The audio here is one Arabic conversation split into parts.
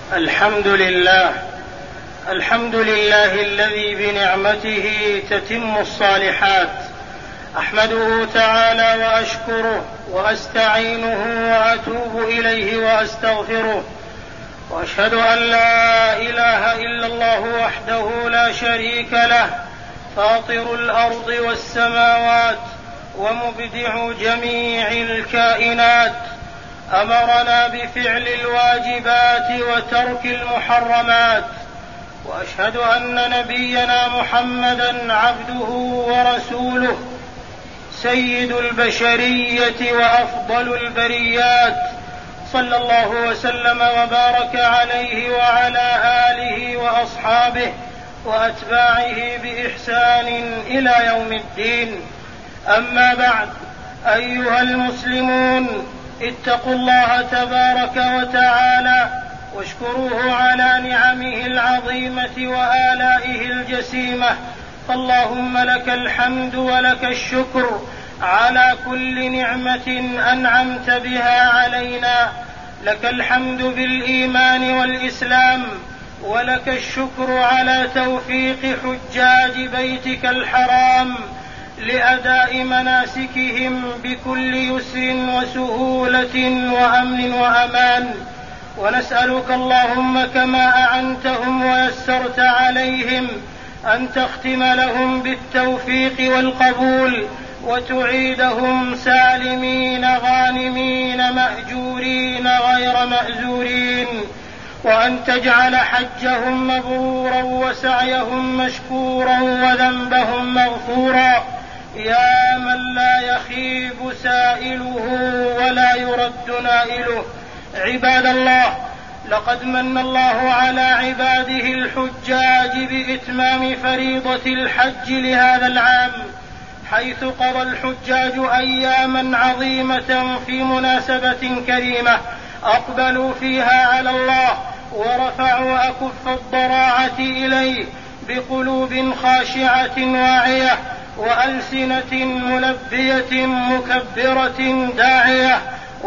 الحمد لله الذي بنعمته تتم الصالحات. أحمده تعالى وأشكره وأستعينه وأتوب إليه وأستغفره، وأشهد أن لا إله إلا الله وحده لا شريك له، فاطر الأرض والسماوات ومبدع جميع الكائنات، أمرنا بفعل الواجبات وترك المحرمات. وأشهد أن نبينا محمدًا عبده ورسوله، سيد البشرية وأفضل البريات، صلى الله وسلم وبارك عليه وعلى آله وأصحابه وأتباعه بإحسان إلى يوم الدين. أما بعد، أيها المسلمون، اتقوا الله تبارك وتعالى واشكروه على نعمه العظيمة وآلائه الجسيمة. فاللهم لك الحمد ولك الشكر على كل نعمة أنعمت بها علينا. لك الحمد بالإيمان والإسلام، ولك الشكر على توفيق حجاج بيتك الحرام لأداء مناسكهم بكل يسر وسهولة وأمن وأمان. ونسألك اللهم كما أعنتهم ويسرت عليهم أن تختم لهم بالتوفيق والقبول، وتعيدهم سالمين غانمين مأجورين غير مأزورين، وأن تجعل حجهم مبرورا وسعيهم مشكورا وذنبهم مغفورا، يا من لا يخيب سائله ولا يرد نائله. عباد الله، لقد من الله على عباده الحجاج بإتمام فريضة الحج لهذا العام، حيث قضى الحجاج أياما عظيمة في مناسبة كريمة أقبلوا فيها على الله ورفعوا أكف الضراعة إليه بقلوب خاشعة واعية وألسنة ملبية مكبرة داعية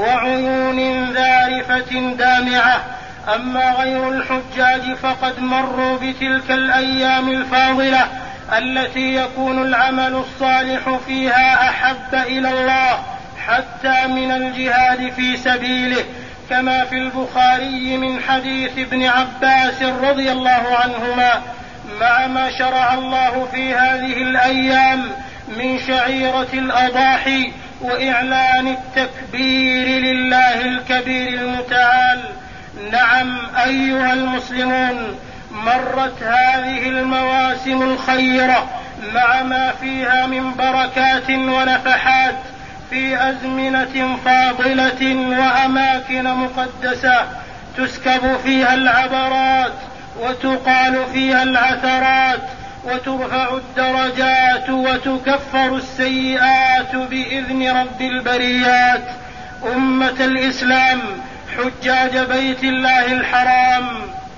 وعيون ذارفة دامعة. أما غير الحجاج فقد مروا بتلك الأيام الفاضلة التي يكون العمل الصالح فيها أحب إلى الله حتى من الجهاد في سبيله، كما في البخاري من حديث ابن عباس رضي الله عنهما: مع ما شرع الله في هذه الأيام من شعيرة الأضاحي وإعلان التكبير لله الكبير المتعال. نعم أيها المسلمون، مرت هذه المواسم الخيرة مع ما فيها من بركات ونفحات في أزمنة فاضلة وأماكن مقدسة تسكب فيها العبرات وتقال فيها العثرات وترفع الدرجات وتكفر السيئات بإذن رب البريات. أمة الإسلام، حجاج بيت الله الحرام،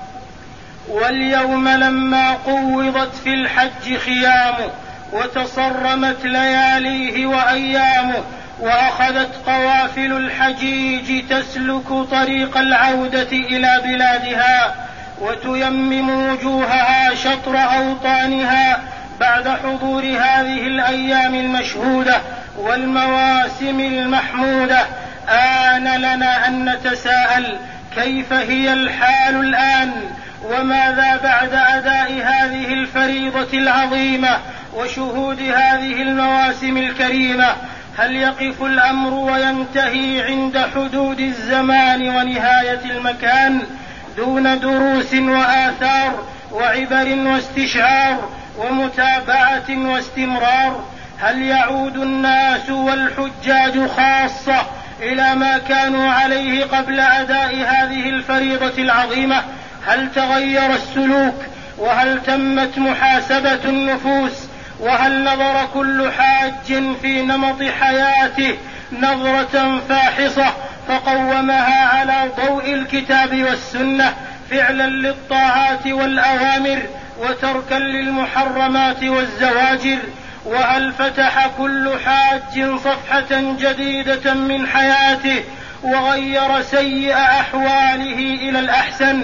واليوم لما قوضت في الحج خيامه وتصرمت لياليه وأيامه وأخذت قوافل الحجيج تسلك طريق العودة إلى بلادها وتيمم وجوهها شطر أوطانها بعد حضور هذه الأيام المشهودة والمواسم المحمودة، آن لنا أن نتساءل: كيف هي الحال الآن؟ وماذا بعد أداء هذه الفريضة العظيمة وشهود هذه المواسم الكريمة؟ هل يقف الأمر وينتهي عند حدود الزمان ونهاية المكان دون دروس وآثار وعبر واستشعار ومتابعة واستمرار؟ هل يعود الناس والحجاج خاصة إلى ما كانوا عليه قبل أداء هذه الفريضة العظيمة؟ هل تغير السلوك؟ وهل تمت محاسبة النفوس؟ وهل نظر كل حاج في نمط حياته نظرة فاحصة فقومها على ضوء الكتاب والسنة فعلا للطاعات والأوامر وتركا للمحرمات والزواجر؟ وهل فتح كل حاج صفحة جديدة من حياته وغير سيء أحواله إلى الأحسن؟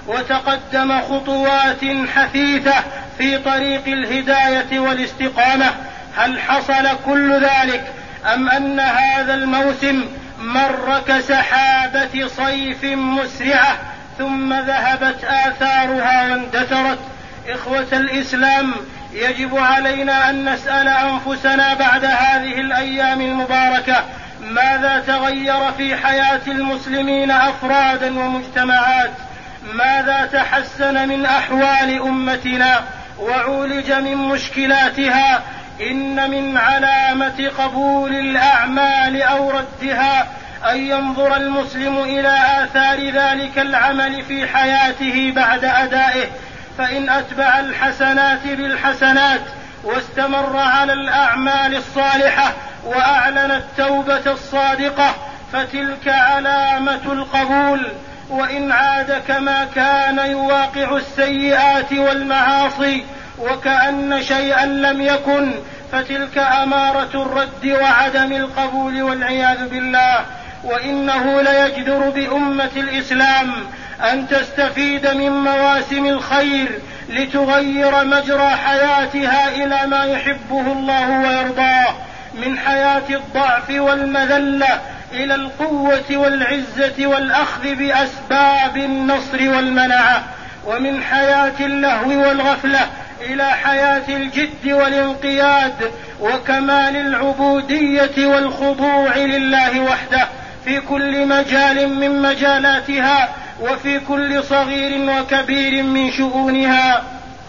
وتقدم خطوات حثيثة في طريق الهداية والاستقامة. هل حصل كل ذلك أم أن هذا الموسم مر كسحابة صيف مسرعة ثم ذهبت آثارها واندثرت؟ إخوة الإسلام، يجب علينا أن نسأل أنفسنا بعد هذه الأيام المباركة ماذا تغير في حياة المسلمين أفرادا ومجتمعات؟ ماذا تحسن من أحوال أمتنا وعولج من مشكلاتها؟ إن من علامة قبول الأعمال أو ردها أن ينظر المسلم إلى آثار ذلك العمل في حياته بعد أدائه، فإن أتبع الحسنات بالحسنات واستمر على الأعمال الصالحة وأعلن التوبة الصادقة فتلك علامة القبول. وإن عاد كما كان يواقع السيئات والمعاصي وكأن شيئا لم يكن فتلك أمارة الرد وعدم القبول والعياذ بالله. وإنه ليجدر بأمة الإسلام أن تستفيد من مواسم الخير لتغير مجرى حياتها إلى ما يحبه الله ويرضاه، من حياة الضعف والمذلة إلى القوة والعزة والأخذ بأسباب النصر والمنعة، ومن حياة اللهو والغفلة إلى حياة الجد والانقياد وكمال العبودية والخضوع لله وحده في كل مجال من مجالاتها وفي كل صغير وكبير من شؤونها.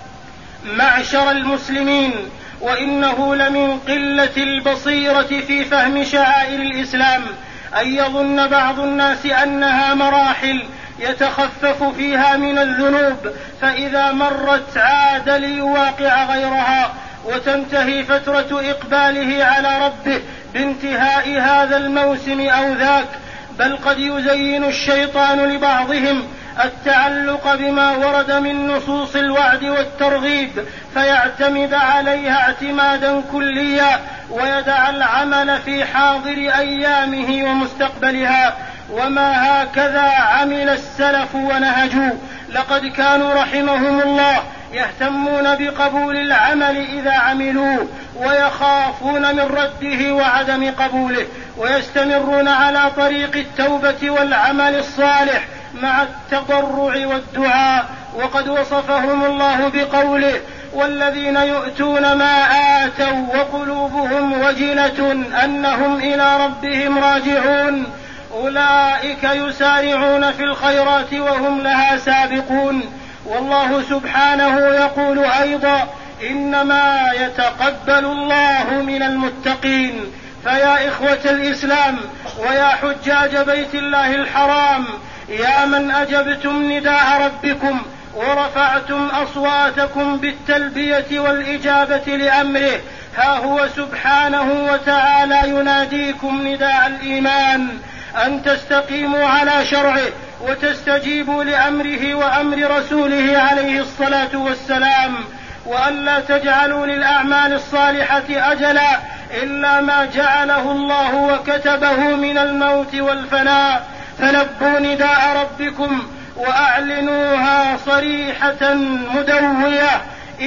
معشر المسلمين، وإنه لمن قلة البصيرة في فهم شعائر الإسلام أن يظن بعض الناس أنها مراحل يتخفف فيها من الذنوب فإذا مرت عاد ليواقع غيرها، وتنتهي فترة إقباله على ربه بانتهاء هذا الموسم أو ذاك. بل قد يزين الشيطان لبعضهم التعلق بما ورد من نصوص الوعد والترغيب فيعتمد عليها اعتمادا كليا ويدع العمل في حاضر أيامه ومستقبلها. وما هكذا عمل السلف ونهجوا، لقد كانوا رحمهم الله يهتمون بقبول العمل إذا عملوه ويخافون من رده وعدم قبوله، ويستمرون على طريق التوبة والعمل الصالح مع التضرع والدعاء. وقد وصفهم الله بقوله: والذين يؤتون ما آتوا وقلوبهم وجلة أنهم إلى ربهم راجعون أولئك يسارعون في الخيرات وهم لها سابقون. والله سبحانه يقول أيضا: إنما يتقبل الله من المتقين. فيا إخوة الإسلام ويا حجاج بيت الله الحرام، يا من أجبتم نداء ربكم ورفعتم أصواتكم بالتلبية والإجابة لأمره، ها هو سبحانه وتعالى يناديكم نداء الإيمان أن تستقيموا على شرعه وتستجيبوا لأمره وأمر رسوله عليه الصلاة والسلام، وأن لا تجعلوا للأعمال الصالحة أجلا إلا ما جعله الله وكتبه من الموت والفناء. فلبوا نداء ربكم وأعلنوها صريحة مدوية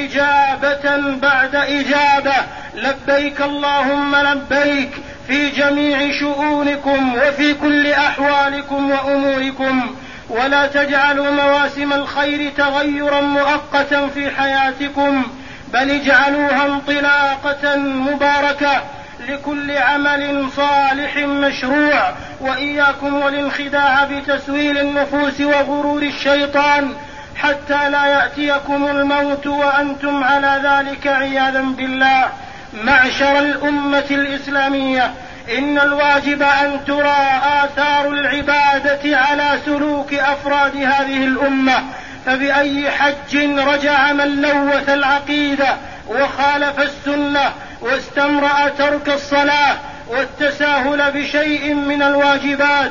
إجابة بعد إجابة: لبيك اللهم لبيك في جميع شؤونكم وفي كل أحوالكم وأموركم. ولا تجعلوا مواسم الخير تغيرا مؤقتا في حياتكم، بل اجعلوها انطلاقة مباركة لكل عمل صالح مشروع. وإياكم والانخداع بتسويل النفوس وغرور الشيطان حتى لا يأتيكم الموت وأنتم على ذلك عياذا بالله. معشر الأمة الإسلامية، إن الواجب أن ترى آثار العبادة على سلوك أفراد هذه الأمة. فبأي حج رجع من لوث العقيدة وخالف السنة واستمرأ ترك الصلاة والتساهل بشيء من الواجبات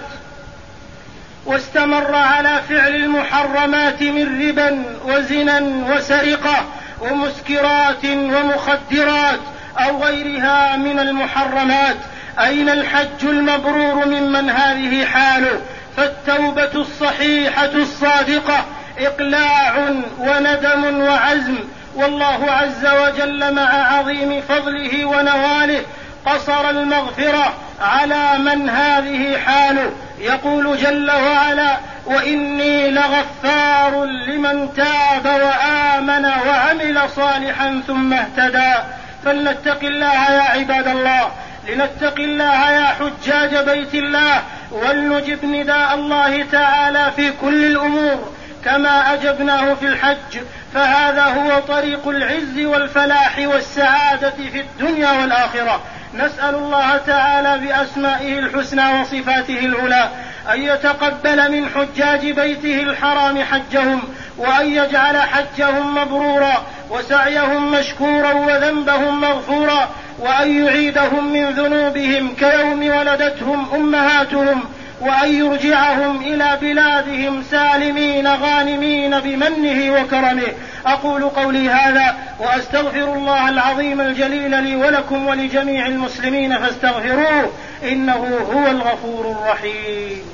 واستمر على فعل المحرمات من ربا وزنا وسرقة ومسكرات ومخدرات أو غيرها من المحرمات؟ أين الحج المبرور ممن هذه حاله؟ فالتوبة الصحيحة الصادقة إقلاع وندم وعزم. والله عز وجل مع عظيم فضله ونواله قصر المغفرة على من هذه حاله. يقول جل وعلا: وإني لغفار لمن تاب وآمن وعمل صالحا ثم اهتدى. فلنتق الله يا عباد الله، لنتق الله يا حجاج بيت الله، ولنجب نداء الله تعالى في كل الأمور كما أجبناه في الحج، فهذا هو طريق العز والفلاح والسعادة في الدنيا والآخرة. نسأل الله تعالى بأسمائه الحسنى وصفاته العلى أن يتقبل من حجاج بيته الحرام حجهم، وأن يجعل حجهم مبرورا وسعيهم مشكورا وذنبهم مغفورا، وأن يعيدهم من ذنوبهم كيوم ولدتهم أمهاتهم، وأن يرجعهم إلى بلادهم سالمين غانمين بمنه وكرمه. أقول قولي هذا وأستغفر الله العظيم الجليل لي ولكم ولجميع المسلمين فاستغفروه إنه هو الغفور الرحيم.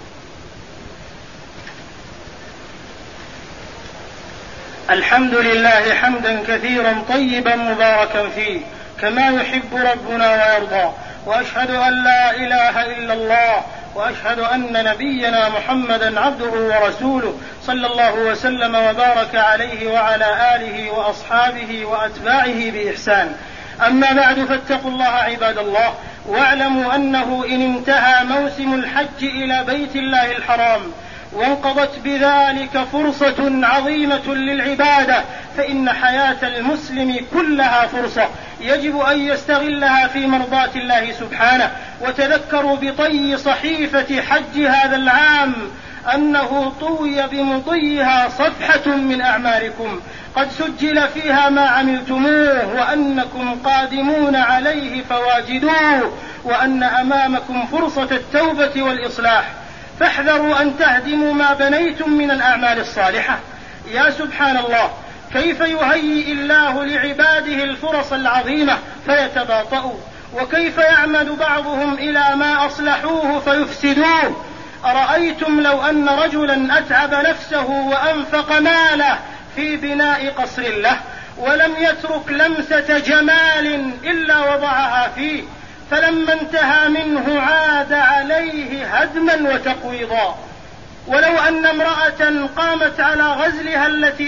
الحمد لله حمدا كثيرا طيبا مباركا فيه كما يحب ربنا ويرضى، وأشهد أن لا إله إلا الله، وأشهد أن نبينا محمدا عبده ورسوله صلى الله وسلم وبارك عليه وعلى آله وأصحابه وأتباعه بإحسان. أما بعد، فاتقوا الله عباد الله، واعلموا أنه إن انتهى موسم الحج إلى بيت الله الحرام وانقضت بذلك فرصة عظيمة للعبادة، فإن حياة المسلم كلها فرصة يجب أن يستغلها في مرضاة الله سبحانه. وتذكروا بطي صحيفة حج هذا العام أنه طوي بمضيها صفحة من أعمالكم قد سجل فيها ما عملتموه، وأنكم قادمون عليه فواجدوه، وأن أمامكم فرصة التوبة والإصلاح. فاحذروا أن تهدموا ما بنيتم من الأعمال الصالحة. يا سبحان الله، كيف يهيئ الله لعباده الفرص العظيمة فيتباطؤوا، وكيف يعمد بعضهم إلى ما أصلحوه فيفسدوه. أرأيتم لو أن رجلا أتعب نفسه وأنفق ماله في بناء قصر له ولم يترك لمسة جمال إلا وضعها فيه، فلما انتهى منه عاد عليه هدما وتقويضا. ولو أن امرأة قامت على غزلها الذي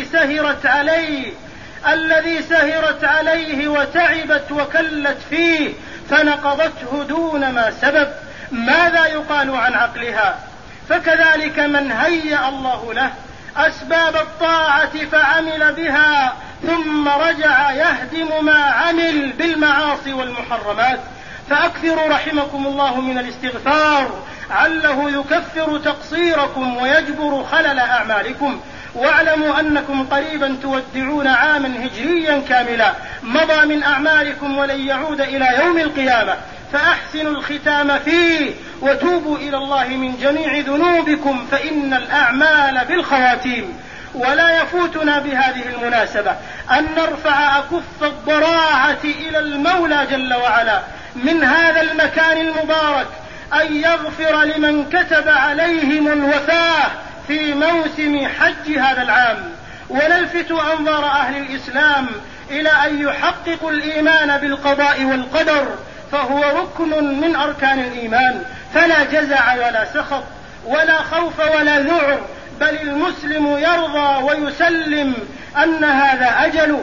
سهرت عليه وتعبت وكلت فيه فنقضته دون ما سبب، ماذا يقال عن عقلها؟ فكذلك من هيأ الله له أسباب الطاعة فعمل بها ثم رجع يهدم ما عمل بالمعاصي والمحرمات. فأكثروا رحمكم الله من الاستغفار عله يكفر تقصيركم ويجبر خلل أعمالكم. واعلموا أنكم قريبا تودعون عاما هجريا كاملا مضى من أعمالكم ولن يعود إلى يوم القيامة، فأحسنوا الختام فيه وتوبوا إلى الله من جميع ذنوبكم، فإن الأعمال بالخواتيم. ولا يفوتنا بهذه المناسبة أن نرفع أكف الضراعة إلى المولى جل وعلا من هذا المكان المبارك أن يغفر لمن كتب عليهم الوفاة في موسم حج هذا العام، ونلفت أنظار أهل الإسلام إلى أن يحققوا الإيمان بالقضاء والقدر، فهو ركن من أركان الإيمان، فلا جزع ولا سخط ولا خوف ولا ذعر، بل المسلم يرضى ويسلم أن هذا أجل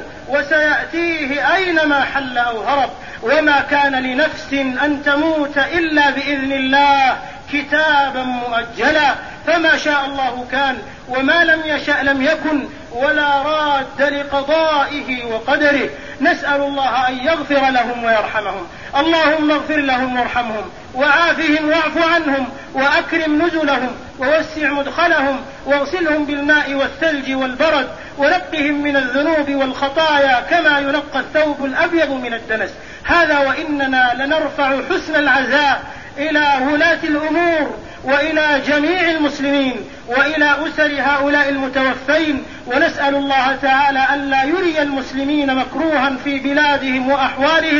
وسيأتيه أينما حل أو هرب، وما كان لنفس أن تموت إلا بإذن الله كتابا مؤجلا، فما شاء الله كان وما لم يشأ لم يكن، ولا راد لقضائه وقدره. نسأل الله أن يغفر لهم ويرحمهم. اللهم اغفر لهم وارحمهم وعافهم واعف عنهم وأكرم نزلهم ووسع مدخلهم واغسلهم بالماء والثلج والبرد ونقهم من الذنوب والخطايا كما ينقى الثوب الأبيض من الدنس. هذا وإننا لنرفع حسن العزاء إلى ولاة الأمور وإلى جميع المسلمين وإلى أسر هؤلاء المتوفين، ونسأل الله تعالى أن لا يري المسلمين مكروها في بلادهم وأحوالهم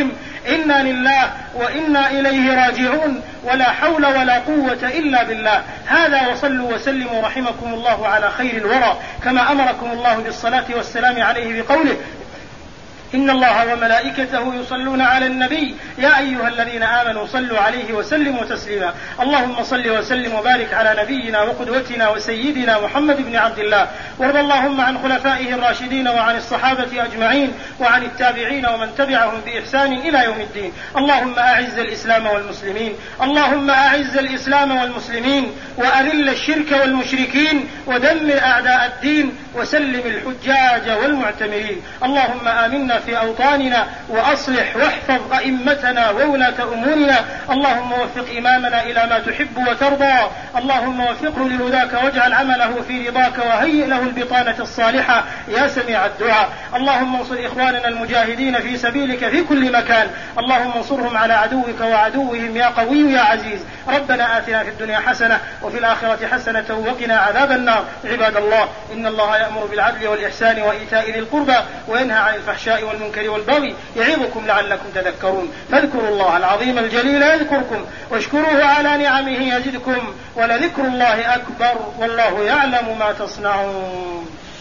إنا لله وإنا إليه راجعون، ولا حول ولا قوة إلا بالله. هذا، وصلوا وسلموا رحمكم الله على خير الورى، كما أمركم الله بالصلاة والسلام عليه بقوله: إن الله وملائكته يصلون على النبي يا أيها الذين آمنوا صلوا عليه وسلموا تسليما. اللهم صل وسلم وبارك على نبينا وقدوتنا وسيدنا محمد بن عبد الله، وارض اللهم عن خلفائه الراشدين وعن الصحابة أجمعين وعن التابعين ومن تبعهم بإحسان إلى يوم الدين. اللهم أعز الإسلام والمسلمين، اللهم أعز الإسلام والمسلمين، وأذل الشرك والمشركين، ودمر أعداء الدين، وسلم الحجاج والمعتمرين. اللهم آمنا في أوطاننا، وأصلح واحفظ أئمتنا وولاة أمورنا. اللهم وفق إمامنا إلى ما تحب وترضى، اللهم وفقه لرضاك واجعل عمله في رضاك، وهيئ له البطانة الصالحة يا سميع الدعاء. اللهم انصر إخواننا المجاهدين في سبيلك في كل مكان، اللهم انصرهم على عدوك وعدوهم يا قوي يا عزيز. ربنا آتنا في الدنيا حسنة وفي الآخرة حسنة وقنا عذاب النار. عباد الله، إن الله يأمر بالعدل والإحسان وإيتاء ذي القربى وينهى عن الفحشاء والمنكر والبغي يعظكم لعلكم تذكرون. فاذكروا الله العظيم الجليل يذكركم، واشكروه على نعمه يزدكم، ولذكر الله أكبر، والله يعلم ما تصنعون.